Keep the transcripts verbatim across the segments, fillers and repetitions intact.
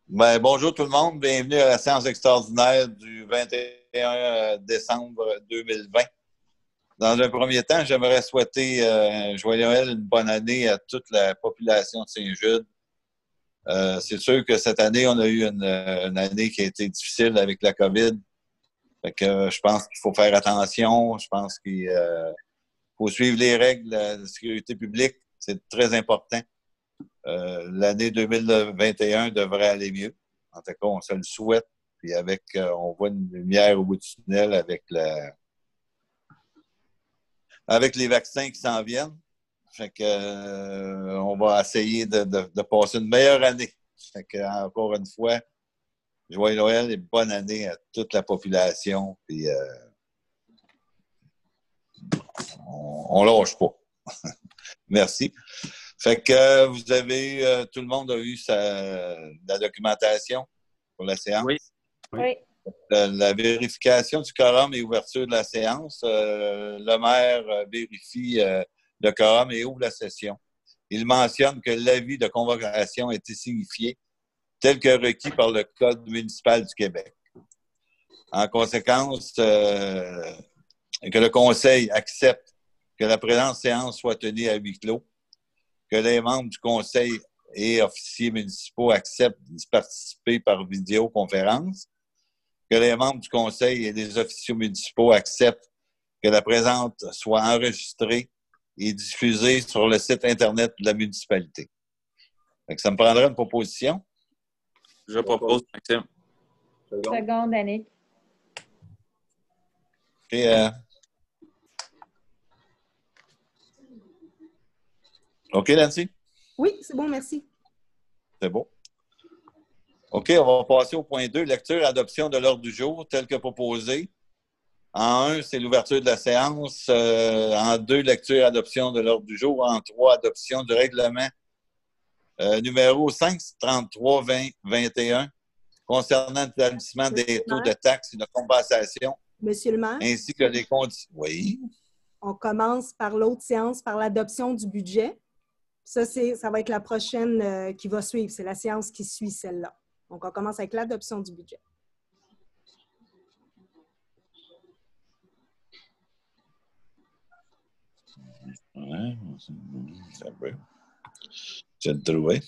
Ben, bonjour tout le monde, bienvenue à la séance extraordinaire du vingt et un décembre deux mille vingt. Dans un premier temps, j'aimerais souhaiter euh, joyeux Noël, une bonne année à toute la population de Saint-Jude. Euh, c'est sûr que cette année, on a eu une, une année qui a été difficile avec la COVID. Fait que euh, je pense qu'il faut faire attention. Je pense qu'il euh, faut suivre les règles de la sécurité publique. C'est très important. Euh, l'année deux mille vingt et un devrait aller mieux. En tout cas, on se le souhaite. Puis avec, euh, on voit une lumière au bout du tunnel avec la, avec les vaccins qui s'en viennent. Fait que, euh, on va essayer de, de, de passer une meilleure année. Fait que, encore une fois, joyeux Noël et bonne année à toute la population. Puis, euh, on, on lâche pas. Merci. Fait que euh, vous avez, euh, tout le monde a eu sa, la documentation pour la séance. Oui. Oui. La, la vérification du quorum et ouverture de la séance. Euh, le maire euh, vérifie euh, le quorum et ouvre la session. Il mentionne que l'avis de convocation a été signifié tel que requis par le Code municipal du Québec. En conséquence, euh, que le Conseil accepte que la présente séance soit tenue à huis clos, que les membres du Conseil et officiers municipaux acceptent d'y participer par vidéoconférence, que les membres du Conseil et les officiers municipaux acceptent que la présente soit enregistrée et diffusée sur le site Internet de la municipalité. Donc, ça me prendrait une proposition. Je propose, Maxime. Seconde, Annick. OK. Euh... OK, Nancy? Oui, c'est bon, merci. C'est beau. OK, on va passer au point deux, lecture et adoption de l'ordre du jour tel que proposé. En un, c'est l'ouverture de la séance. Euh, en deux, lecture et adoption de l'ordre du jour. En trois, adoption du règlement euh, numéro cinq trente-trois vingt vingt et un concernant l'établissement des taux de taxes et de compensation. Monsieur le maire? Ainsi que les conditions. Oui. On commence par l'autre séance, par l'adoption du budget. Ça, c'est, ça va être la prochaine euh, qui va suivre. C'est la séance qui suit celle-là. Donc, on commence avec l'adoption du budget. Ouais, ça peut. Je vais te trouver.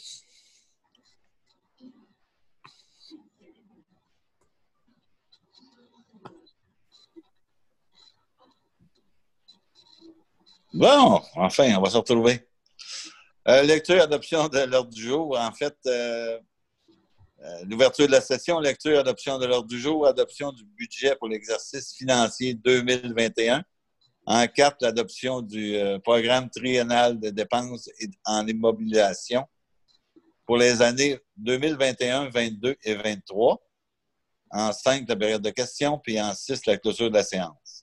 Bon, enfin, on va se retrouver. Euh, lecture et adoption de l'ordre du jour. En fait, euh, euh, l'ouverture de la session, lecture et adoption de l'ordre du jour, adoption du budget pour l'exercice financier deux mille vingt et un. En quatre, l'adoption du euh, programme triennal de dépenses en immobilisation pour les années deux mille vingt et un, vingt-deux et vingt-trois. En cinq, la période de questions, puis en six, la clôture de la séance.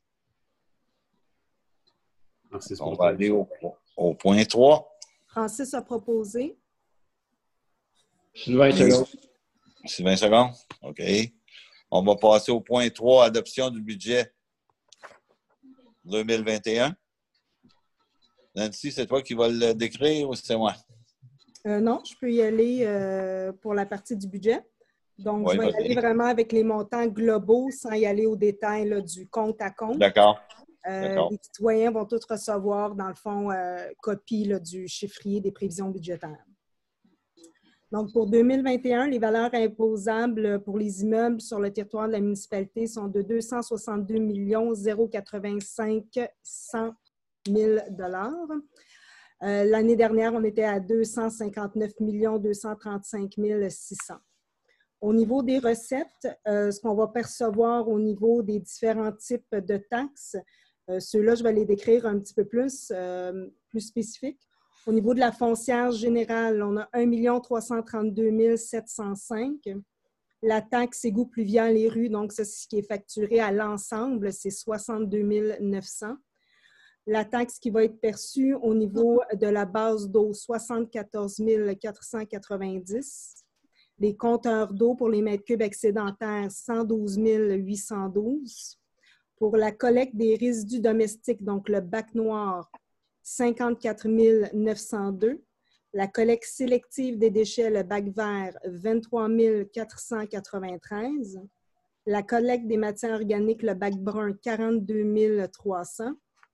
Merci, On va aller au, au point trois. Francis a proposé. Sylvain secondes. Sylvain secondes. OK. On va passer au point trois, adoption du budget deux mille vingt et un. Nancy, c'est toi qui vas le décrire ou c'est moi? Euh, non, je peux y aller euh, pour la partie du budget. Donc, Oui, je vais y vas-y. aller vraiment avec les montants globaux sans y aller au détail là, du compte à compte. D'accord. Euh, les citoyens vont tous recevoir, dans le fond, euh, copie là, du chiffrier des prévisions budgétaires. Donc, pour deux mille vingt et un, les valeurs imposables pour les immeubles sur le territoire de la municipalité sont de deux cent soixante-deux millions zéro quatre-vingt-cinq cent mille dollars. Euh, L'année dernière, on était à deux cent cinquante-neuf millions deux cent trente-cinq mille six cents. Au niveau des recettes, euh, ce qu'on va percevoir au niveau des différents types de taxes, euh, ceux-là, je vais les décrire un petit peu plus, euh, plus spécifiques. Au niveau de la foncière générale, on a un million trois cent trente-deux mille sept cent cinq. La taxe égout pluvial et rues, donc c'est ce qui est facturé à l'ensemble, c'est soixante-deux mille neuf cents. La taxe qui va être perçue au niveau de la base d'eau, soixante-quatorze mille quatre cent quatre-vingt-dix. Les compteurs d'eau pour les mètres cubes excédentaires, cent douze mille huit cent douze. Pour la collecte des résidus domestiques, donc le bac noir, cinquante-quatre mille neuf cent deux. La collecte sélective des déchets, le bac vert, vingt-trois mille quatre cent quatre-vingt-treize. La collecte des matières organiques, le bac brun, quarante-deux mille trois cents.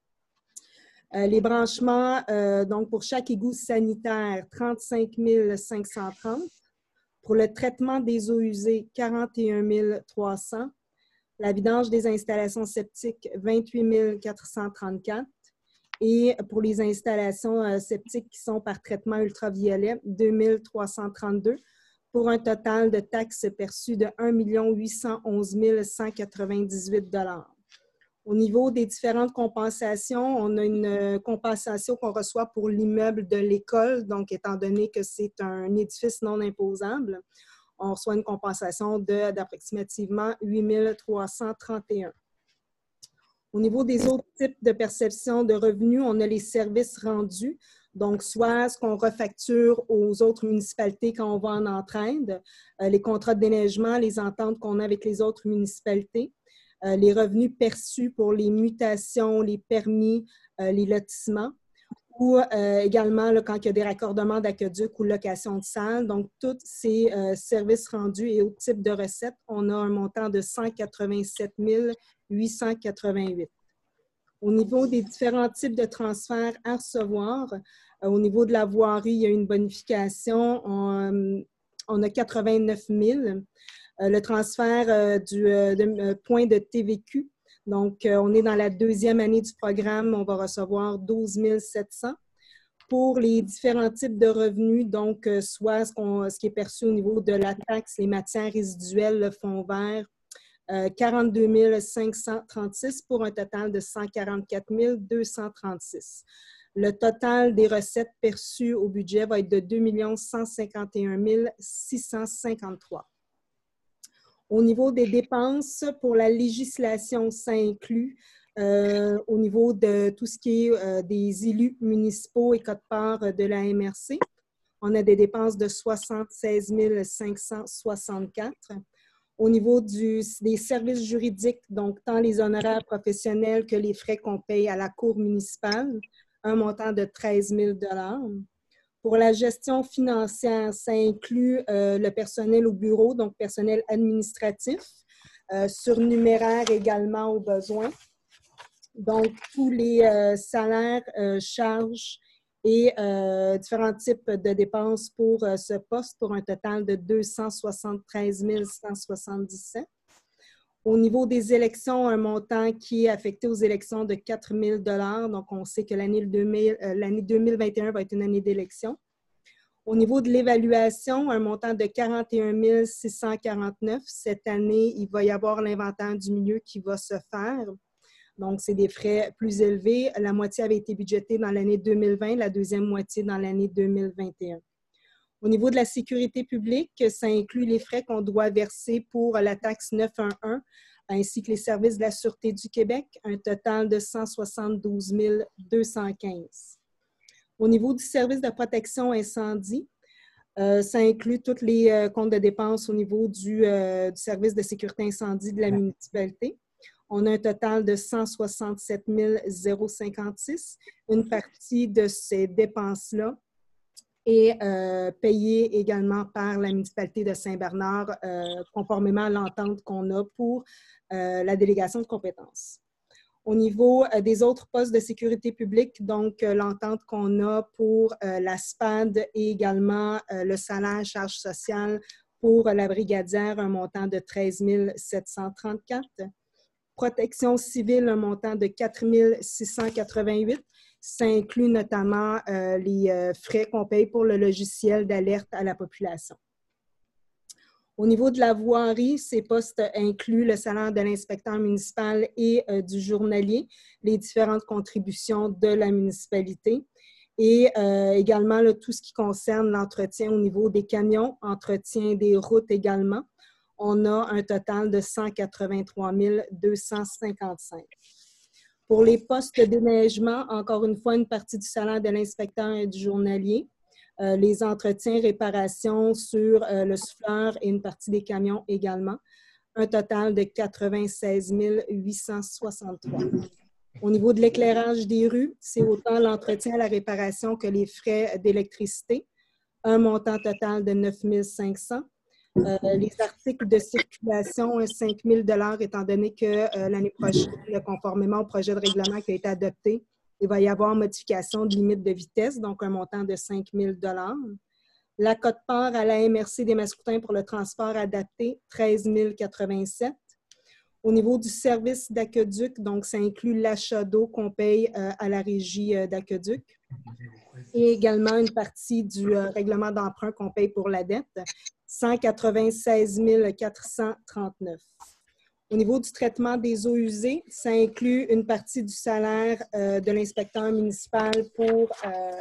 Euh, les branchements, euh, donc pour chaque égout sanitaire, trente-cinq mille cinq cent trente. Pour le traitement des eaux usées, quarante et un mille trois cents. La vidange des installations septiques, vingt-huit mille quatre cent trente-quatre. Et pour les installations euh, septiques qui sont par traitement ultraviolet, deux mille trois cent trente-deux, pour un total de taxes perçues de un million huit cent onze mille cent quatre-vingt-dix-huit dollars. Au niveau des différentes compensations, on a une compensation qu'on reçoit pour l'immeuble de l'école, donc étant donné que c'est un édifice non imposable, on reçoit une compensation d'approximativement huit mille trois cent trente et un. Au niveau des autres types de perception de revenus, on a les services rendus, donc soit ce qu'on refacture aux autres municipalités quand on va en entraide, euh, les contrats de déneigement, les ententes qu'on a avec les autres municipalités, euh, les revenus perçus pour les mutations, les permis, euh, les lotissements, ou euh, également là, quand il y a des raccordements d'aqueduc ou location de salles. Donc, tous ces euh, services rendus et autres types de recettes, on a un montant de cent quatre-vingt-sept mille huit cent quatre-vingt-huit. Au niveau des différents types de transferts à recevoir, euh, au niveau de la voirie, il y a une bonification, on, on a quatre-vingt-neuf mille. Euh, le transfert euh, du euh, de, euh, point de T V Q, donc euh, on est dans la deuxième année du programme, on va recevoir douze mille sept cents. Pour les différents types de revenus, donc euh, soit ce, qu'on, ce qui est perçu au niveau de la taxe, les matières résiduelles, le fonds vert, euh, quarante-deux mille cinq cent trente-six pour un total de cent quarante-quatre mille deux cent trente-six. Le total des recettes perçues au budget va être de deux millions cent cinquante et un mille six cent cinquante-trois. Au niveau des dépenses, pour la législation, ça inclut euh, au niveau de tout ce qui est euh, des élus municipaux et quote-part de la M R C. On a des dépenses de soixante-seize mille cinq cent soixante-quatre. Au niveau du, des services juridiques, donc tant les honoraires professionnels que les frais qu'on paye à la cour municipale, un montant de treize mille dollars. Pour la gestion financière, ça inclut euh, le personnel au bureau, donc personnel administratif, euh, surnuméraire également au besoin. Donc, tous les euh, salaires, euh, charges et euh, différents types de dépenses pour euh, ce poste pour un total de deux cent soixante-treize mille cent soixante-dix-sept. Au niveau des élections, un montant qui est affecté aux élections de quatre mille dollars. Donc, on sait que l'année deux mille, euh, l'année deux mille vingt et un va être une année d'élection. Au niveau de l'évaluation, un montant de quarante et un mille six cent quarante-neuf. Cette année, il va y avoir l'inventaire du milieu qui va se faire. Donc, c'est des frais plus élevés. La moitié avait été budgétée dans l'année deux mille vingt, la deuxième moitié dans l'année deux mille vingt et un. Au niveau de la sécurité publique, ça inclut les frais qu'on doit verser pour la taxe neuf cent onze ainsi que les services de la Sûreté du Québec, un total de cent soixante-douze mille deux cent quinze. Au niveau du service de protection incendie, euh, ça inclut tous les euh, comptes de dépenses au niveau du, euh, du service de sécurité incendie de la municipalité. On a un total de cent soixante-sept mille cinquante-six. Une partie de ces dépenses-là est euh, payée également par la municipalité de Saint-Bernard, euh, conformément à l'entente qu'on a pour euh, la délégation de compétences. Au niveau euh, des autres postes de sécurité publique, donc euh, l'entente qu'on a pour euh, la S P A D et également euh, le salaire charge sociale pour la brigadière, un montant de treize mille sept cent trente-quatre. Protection civile, un montant de quatre mille six cent quatre-vingt-huit. Ça inclut notamment euh, les euh, frais qu'on paye pour le logiciel d'alerte à la population. Au niveau de la voirie, ces postes incluent le salaire de l'inspecteur municipal et euh, du journalier, les différentes contributions de la municipalité et euh, également là, tout ce qui concerne l'entretien au niveau des camions, entretien des routes également. On a un total de cent quatre-vingt-trois mille deux cent cinquante-cinq. Pour les postes de déneigement, encore une fois, une partie du salaire de l'inspecteur et du journalier. Euh, les entretiens, réparations sur euh, le souffleur et une partie des camions également. Un total de quatre-vingt-seize mille huit cent soixante-trois. Au niveau de l'éclairage des rues, c'est autant l'entretien, la réparation que les frais d'électricité. un montant total de neuf mille cinq cents. Euh, les articles de circulation, cinq mille dollars, étant donné que euh, l'année prochaine, conformément au projet de règlement qui a été adopté, il va y avoir modification de limite de vitesse, donc un montant de cinq mille dollars. La quote-part à la M R C des Mascoutins pour le transport adapté, treize mille quatre-vingt-sept. Au niveau du service d'aqueduc, donc ça inclut l'achat d'eau qu'on paye euh, à la régie euh, d'aqueduc et également une partie du euh, règlement d'emprunt qu'on paye pour la dette, cent quatre-vingt-seize mille quatre cent trente-neuf. Au niveau du traitement des eaux usées, ça inclut une partie du salaire euh, de l'inspecteur municipal pour euh,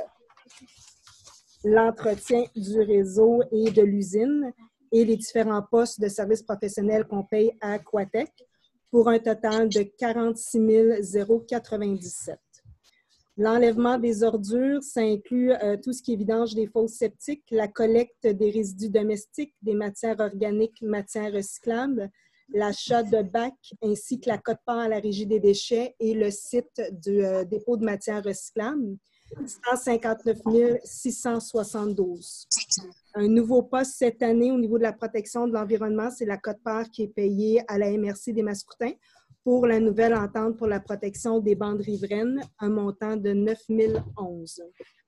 l'entretien du réseau et de l'usine et les différents postes de services professionnels qu'on paye à Aquatec pour un total de quarante-six mille quatre-vingt-dix-sept. L'enlèvement des ordures, ça inclut euh, tout ce qui est vidange des fosses septiques, la collecte des résidus domestiques, des matières organiques, matières recyclables, l'achat de bacs ainsi que la quote-part à la régie des déchets et le site du euh, dépôt de matières recyclables, cent cinquante-neuf mille six cent soixante-douze. Un nouveau poste cette année au niveau de la protection de l'environnement, c'est la quote-part qui est payée à la M R C des Mascoutins pour la nouvelle entente pour la protection des bandes riveraines, un montant de neuf mille onze.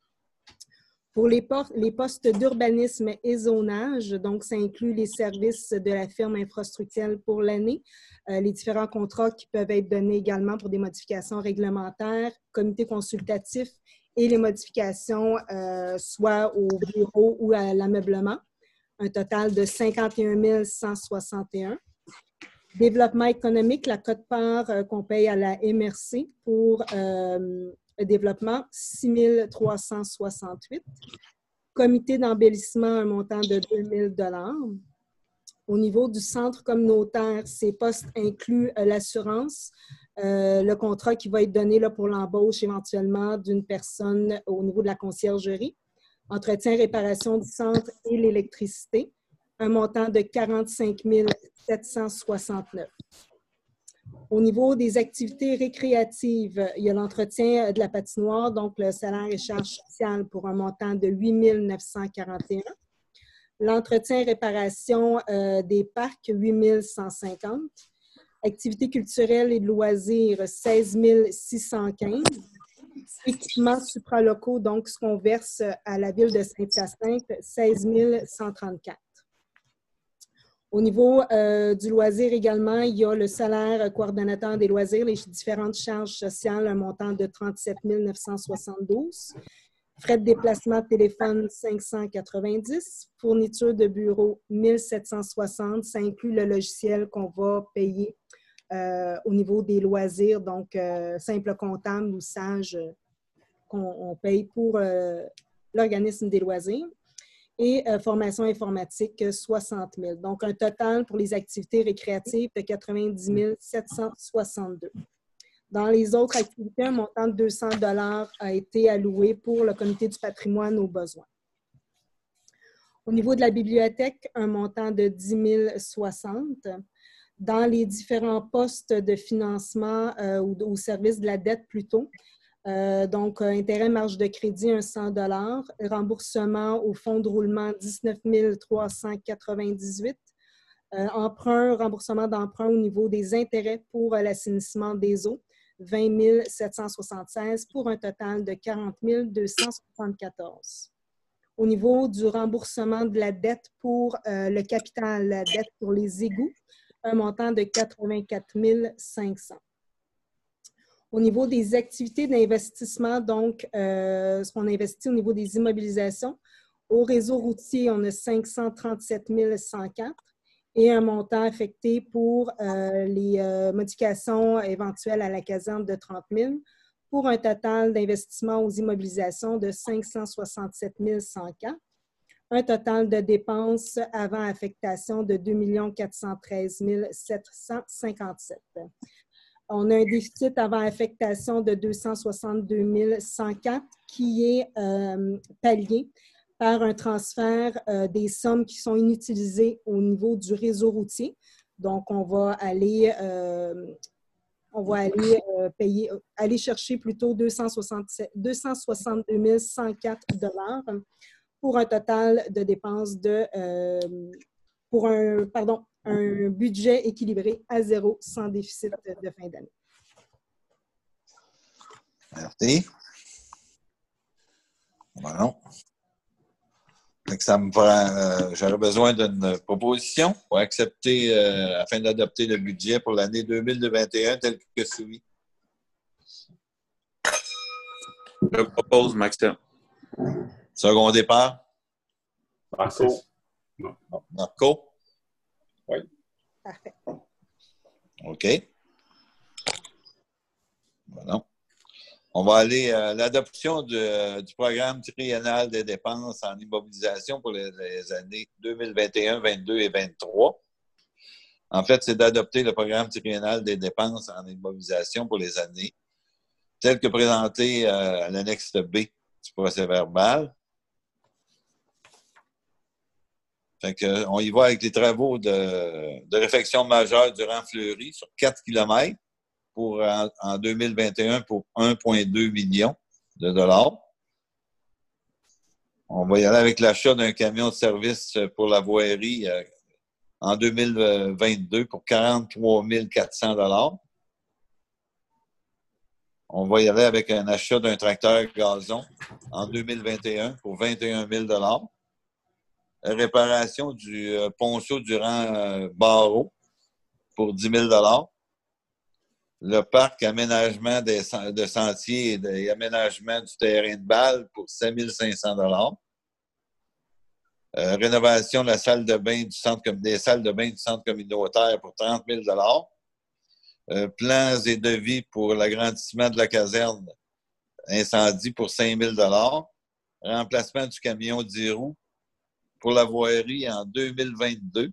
Pour les, les postes d'urbanisme et zonage, donc ça inclut les services de la firme infrastructurelle pour l'année, euh, les différents contrats qui peuvent être donnés également pour des modifications réglementaires, comité consultatif et les modifications euh, soit au bureau ou à l'ameublement, un total de cinquante et un mille cent soixante et un. Développement économique, la quote-part euh, qu'on paye à la M R C pour euh, le développement, six mille trois cent soixante-huit. Comité d'embellissement, un montant de deux mille dollars. Au niveau du centre communautaire, ces postes incluent euh, l'assurance, euh, le contrat qui va être donné là, pour l'embauche éventuellement d'une personne au niveau de la conciergerie, entretien, réparation du centre et l'électricité, un montant de quarante-cinq mille sept cent soixante-neuf. Au niveau des activités récréatives, il y a l'entretien de la patinoire, donc le salaire et charges sociales pour un montant de huit mille neuf cent quarante et un. L'entretien et réparation euh, des parcs, huit mille cent cinquante. Activités culturelles et de loisirs, seize mille six cent quinze. Équipements supralocaux, donc ce qu'on verse à la ville de Saint-Hyacinthe, seize mille cent trente-quatre. Au niveau euh, du loisir également, il y a le salaire coordonnateur des loisirs, les différentes charges sociales, un montant de trente-sept mille neuf cent soixante-douze. Frais de déplacement de téléphone, cinq cent quatre-vingt-dix. Fourniture de bureau, mille sept cent soixante. Ça inclut le logiciel qu'on va payer euh, au niveau des loisirs, donc euh, simple comptable ou sage euh, qu'on paye pour euh, l'organisme des loisirs. Et euh, formation informatique, soixante mille. Donc, un total pour les activités récréatives de quatre-vingt-dix mille sept cent soixante-deux. Dans les autres activités, un montant de deux cents dollars a été alloué pour le comité du patrimoine aux besoins. Au niveau de la bibliothèque, un montant de dix mille soixante. Dans les différents postes de financement euh, ou au service de la dette plutôt, Euh, donc, euh, intérêt, marge de crédit, un cent dollars. Remboursement au fonds de roulement, dix-neuf mille trois cent quatre-vingt-dix-huit. Euh, emprunt, remboursement d'emprunt au niveau des intérêts pour euh, l'assainissement des eaux, vingt mille sept cent soixante-seize pour un total de quarante mille deux cent soixante-quatorze. Au niveau du remboursement de la dette pour euh, le capital, la dette pour les égouts, un montant de quatre-vingt-quatre mille cinq cents. Au niveau des activités d'investissement, donc, euh, ce qu'on investit au niveau des immobilisations, au réseau routier, on a cinq cent trente-sept mille cent quatre et un montant affecté pour euh, les euh, modifications éventuelles à la caserne de trente mille pour un total d'investissement aux immobilisations de cinq cent soixante-sept mille cent quatre. Un total de dépenses avant affectation de deux millions quatre cent treize mille sept cent cinquante-sept. On a un déficit avant affectation de deux cent soixante-deux mille cent quatre qui est euh, pallié par un transfert euh, des sommes qui sont inutilisées au niveau du réseau routier. Donc, on va aller, euh, on va aller euh, payer, aller chercher plutôt deux cent soixante-deux mille cent quatre dollars pour un total de dépenses de euh, pour un pardon un budget équilibré à zéro sans déficit de fin d'année. Merci. Voilà. Ça me prend, euh, j'aurais besoin d'une proposition pour accepter, euh, afin d'adopter le budget pour l'année deux mille vingt et un tel que soumis. Je propose, Maxime. Second départ. Marco. Marco? Oui. Parfait. OK. Voilà. On va aller à l'adoption de, du programme triennal des dépenses en immobilisation pour les, les années deux mille vingt et un, vingt-deux et vingt-trois. En fait, c'est d'adopter le programme triennal des dépenses en immobilisation pour les années tel que présenté euh, à l'annexe B du procès-verbal. Fait que, on y va avec les travaux de, de réfection majeure durant Fleury sur quatre kilomètres pour, en, en deux mille vingt et un pour un virgule deux million de dollars. On va y aller avec l'achat d'un camion de service pour la voirie euh, en deux mille vingt-deux pour quarante-trois mille quatre cents dollars. On va y aller avec un achat d'un tracteur gazon en deux mille vingt et un pour vingt et un mille dollars. Réparation du euh, ponceau durant euh, barreau pour dix mille dollars. Le parc aménagement des, de sentiers et aménagement du terrain de balle pour sept mille cinq cents dollars. Euh, rénovation de la salle de bain du centre des salles de bain du centre communautaire pour trente mille dollars. Euh, plans et devis pour l'agrandissement de la caserne incendie pour cinq mille dollars. Remplacement du camion dix roues pour la voirie en deux mille vingt-deux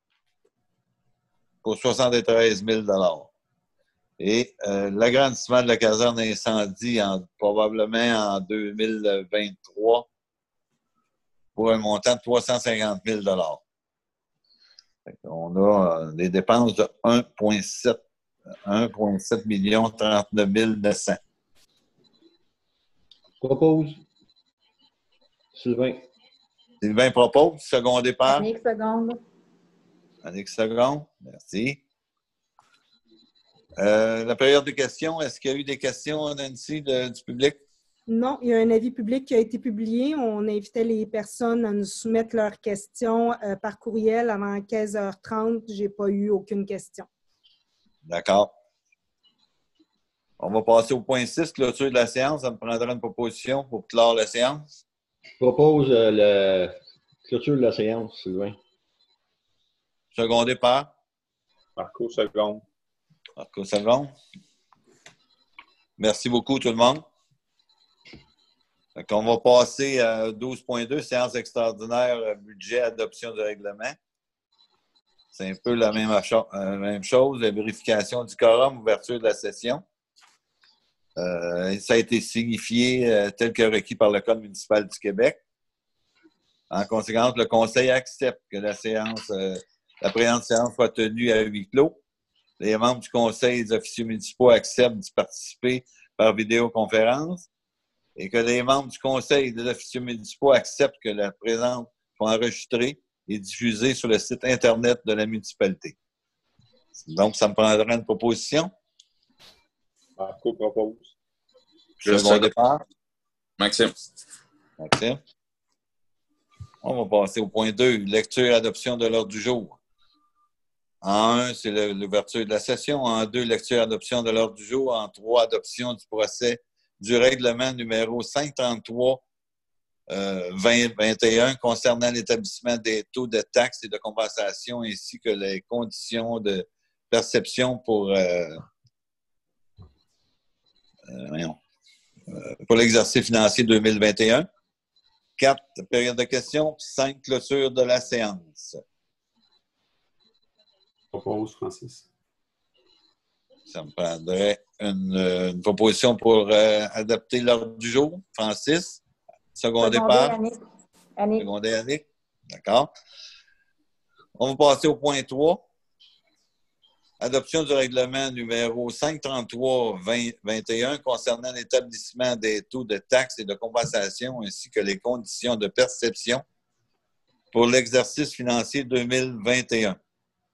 pour soixante-treize mille dollars. Et euh, l'agrandissement de la caserne incendie en, probablement en deux mille vingt-trois pour un montant de trois cent cinquante mille dollars. On a euh, des dépenses de un virgule sept million trente-neuf mille neuf cents. Propose. Sylvain. Sylvain propose. Second départ. Annick, seconde. Annick, seconde. Merci. Euh, la période de questions, est-ce qu'il y a eu des questions, Nancy, de, du public? Non, il y a un avis public qui a été publié. On invitait les personnes à nous soumettre leurs questions euh, par courriel avant quinze heures trente. Je n'ai pas eu aucune question. D'accord. On va passer au point six, clôture de la séance. Ça me prendra une proposition pour clore la séance. Je propose euh, la clôture de la séance, Sylvain. Second départ. Marco, seconde. Marco, seconde. Merci beaucoup, tout le monde. Donc, on va passer à douze point deux, séance extraordinaire, budget, adoption du règlement. C'est un peu la même, la même chose, la vérification du quorum, ouverture de la session. Euh, ça a été signifié euh, tel que requis par le Code municipal du Québec. En conséquence, le Conseil accepte que la séance, euh, la présente séance soit tenue à huis clos. Les membres du Conseil et des officiers municipaux acceptent d'y participer par vidéoconférence et que les membres du Conseil et des officiers municipaux acceptent que la présente soit enregistrée et diffusée sur le site Internet de la municipalité. Donc, ça me prendra une proposition. Marco propose. Je second départ. Maxime. Maxime. On va passer au point deux, lecture et adoption de l'ordre du jour. En un, c'est l'ouverture de la session. En deux, lecture et adoption de l'ordre du jour. En trois, adoption du procès du règlement numéro cinq cent trente-trois vingt vingt et un concernant l'établissement des taux de taxes et de compensation ainsi que les conditions de perception pour, euh, euh, pour l'exercice financier deux mille vingt et un. Quatre, période de questions. Cinq, clôture de la séance. Propose, Francis. Ça me prendrait une, une proposition pour euh, adopter l'ordre du jour. Francis, second départ. Annick. Annick. Secondé, Annick. D'accord. On va passer au point trois. Adoption du règlement numéro cinq cent trente-trois vingt vingt et un concernant l'établissement des taux de taxes et de compensation ainsi que les conditions de perception pour l'exercice financier deux mille vingt et un.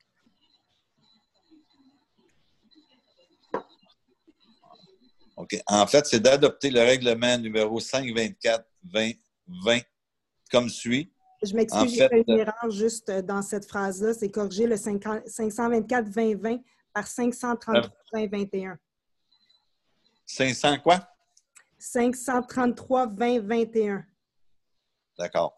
OK. En fait, c'est d'adopter le règlement numéro cinq cent vingt-quatre vingt vingt comme suit. Je m'excuse, j'ai fait une erreur juste dans cette phrase-là. C'est corriger le cinq cent vingt-quatre vingt vingt par cinq cent trente-trois vingt vingt et un. cinq cents quoi? cinq cent trente-trois vingt vingt et un. D'accord.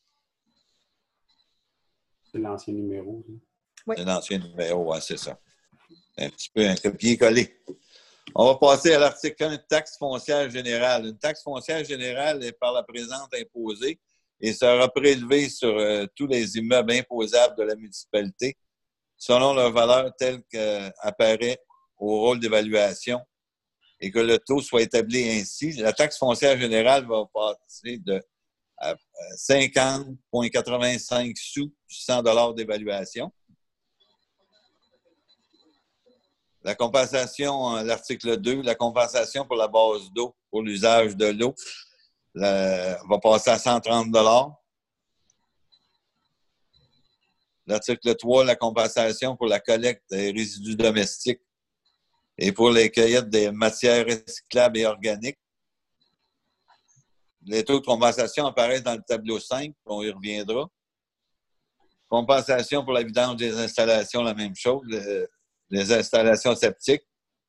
C'est l'ancien numéro. Oui. C'est l'ancien numéro, ouais, c'est ça. Un petit peu un copier-coller. On va passer à l'article un, taxe foncière générale. Une taxe foncière générale est par la présente imposée et sera prélevée sur euh, tous les immeubles imposables de la municipalité selon leur valeur telle qu'apparaît au rôle d'évaluation et que le taux soit établi ainsi. La taxe foncière générale va passer de cinquante virgule quatre-vingt-cinq sous du cent dollars d'évaluation. La compensation, l'article deux, la compensation pour la base d'eau, pour l'usage de l'eau, va passer à cent trente dollars. L'article trois, la compensation pour la collecte des résidus domestiques et pour les cueillettes des matières recyclables et organiques. Les taux de compensation apparaissent dans le tableau cinq, on y reviendra. Compensation pour la vidange des installations, la même chose. Le, les installations septiques.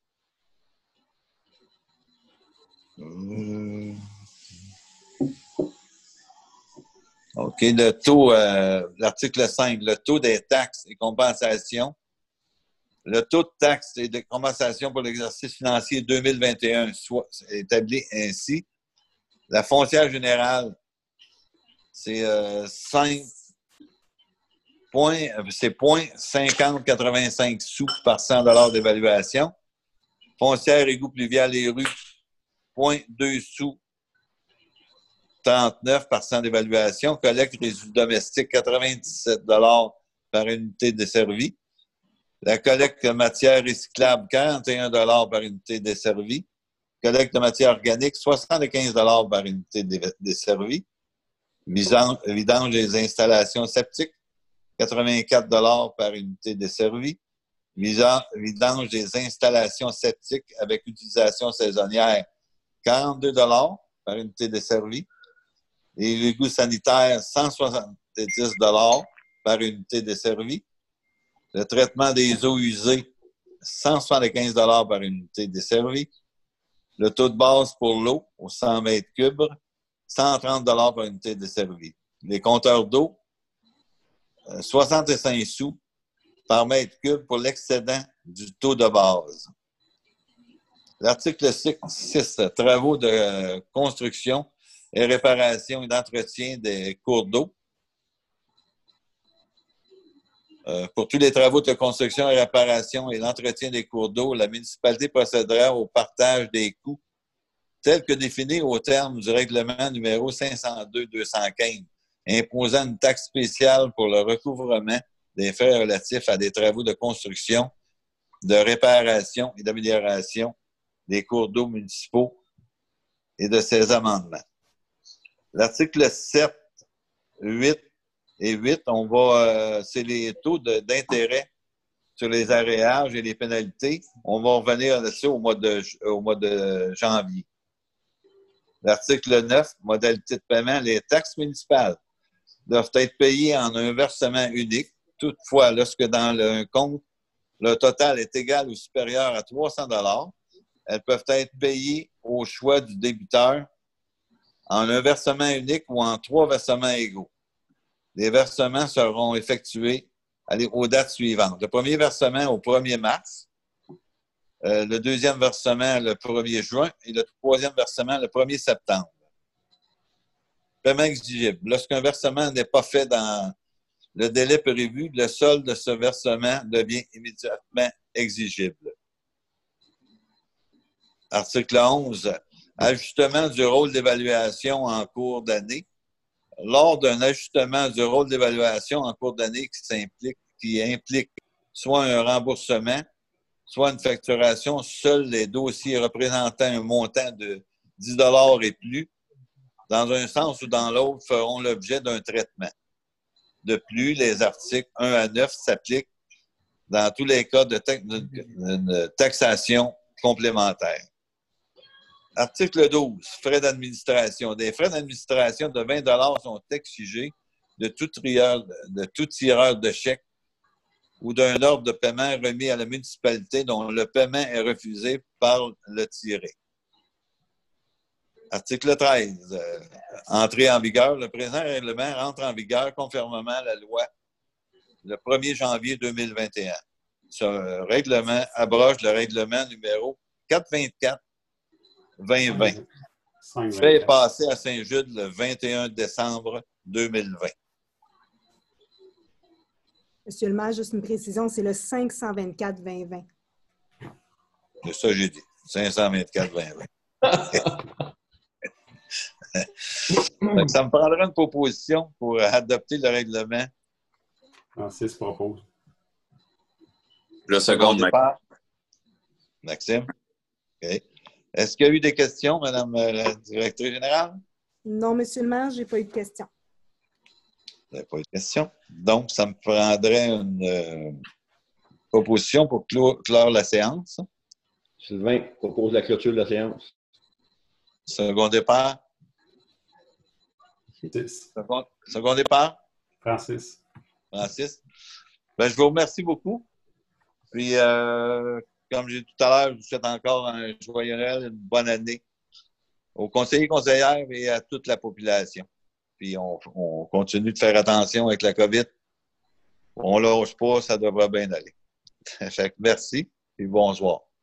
OK, le taux, euh, l'article cinq, le taux des taxes et compensations. Le taux de taxes et de compensation pour l'exercice financier deux mille vingt et un soit établi ainsi. La foncière générale, c'est euh, cinq Point, c'est zéro virgule cinquante quatre-vingt-cinq sous par cent dollars d'évaluation. Foncière, égouts pluvial et rues, zéro virgule deux sous trente-neuf par cent d'évaluation. Collecte résidus domestiques, quatre-vingt-dix-sept dollars par unité desservie. La collecte de matière recyclable, quarante et un dollars par unité desservie. Collecte de matière organique, soixante-quinze dollars par unité desservie. Vidange des installations septiques, quatre-vingt-quatre dollars par unité desservie. Vidange des installations septiques avec utilisation saisonnière, quarante-deux dollars par unité desservie. Et l'égout sanitaire, cent soixante-dix dollars par unité desservie. Le traitement des eaux usées, cent soixante-quinze dollars par unité desservie. Le taux de base pour l'eau, aux cent mètres cubes, cent trente dollars par unité desservie. Les compteurs d'eau, soixante-cinq sous par mètre cube pour l'excédent du taux de base. L'article six, travaux de construction et réparation et d'entretien des cours d'eau. Euh, pour tous les travaux de construction et réparation et l'entretien des cours d'eau, la municipalité procédera au partage des coûts tels que définis au terme du règlement numéro cinq cent deux deux cent quinze, imposant une taxe spéciale pour le recouvrement des frais relatifs à des travaux de construction, de réparation et d'amélioration des cours d'eau municipaux et de ses amendements. L'article sept, huit et huit, on va, euh, c'est les taux de, d'intérêt sur les arréages et les pénalités. On va revenir là-dessus au mois de, au mois de janvier. L'article neuf, modalité de paiement, les taxes municipales doivent être payées en un versement unique. Toutefois, lorsque dans le, un compte, le total est égal ou supérieur à trois cents dollars, elles peuvent être payées au choix du débiteur en un versement unique ou en trois versements égaux. Les versements seront effectués allez, aux dates suivantes. Le premier versement au premier mars, euh, le deuxième versement le premier juin et le troisième versement le premier septembre. Paiement exigible. Lorsqu'un versement n'est pas fait dans le délai prévu, le solde de ce versement devient immédiatement exigible. Article onze. Ajustement du rôle d'évaluation en cours d'année. Lors d'un ajustement du rôle d'évaluation en cours d'année qui s'implique, qui implique soit un remboursement, soit une facturation. Seuls les dossiers représentant un montant de dix dollars et plus, dans un sens ou dans l'autre, feront l'objet d'un traitement. De plus, les articles un à neuf s'appliquent dans tous les cas de, ta de taxation complémentaire. Article douze, frais d'administration. Des frais d'administration de vingt dollars sont exigés de tout tireur de, tout tireur de chèque ou d'un ordre de paiement remis à la municipalité dont le paiement est refusé par le tiré. Article treize. Euh, entrée en vigueur. Le présent règlement rentre en vigueur conformément à la loi le premier janvier deux mille vingt et un. Ce règlement abroge le règlement numéro quatre cent vingt-quatre vingt vingt. Fait est passé à Saint-Jude le vingt et un décembre deux mille vingt. Monsieur le maire, juste une précision, c'est le cinq cent vingt-quatre vingt vingt. C'est ça que j'ai dit. cinq cent vingt-quatre vingt vingt. Ça me prendra une proposition pour adopter le règlement. Francis propose. Le second, Maxime. Maxime. OK. Est-ce qu'il y a eu des questions, Madame la directrice générale? Non, Monsieur le maire, je n'ai pas eu de questions. Vous n'avez pas eu de questions. Donc, ça me prendrait une euh, proposition pour clore, clore la séance. Sylvain propose la clôture de la séance. Second départ. Six. Second, second départ. Francis. Francis. Ben, je vous remercie beaucoup. Puis, euh, comme j'ai dit tout à l'heure, je vous souhaite encore un joyeux Noël, une bonne année aux conseillers, conseillères et à toute la population. Puis, on, on continue de faire attention avec la COVID. On ne lâche pas, ça devrait bien aller. Fait que merci et bonsoir.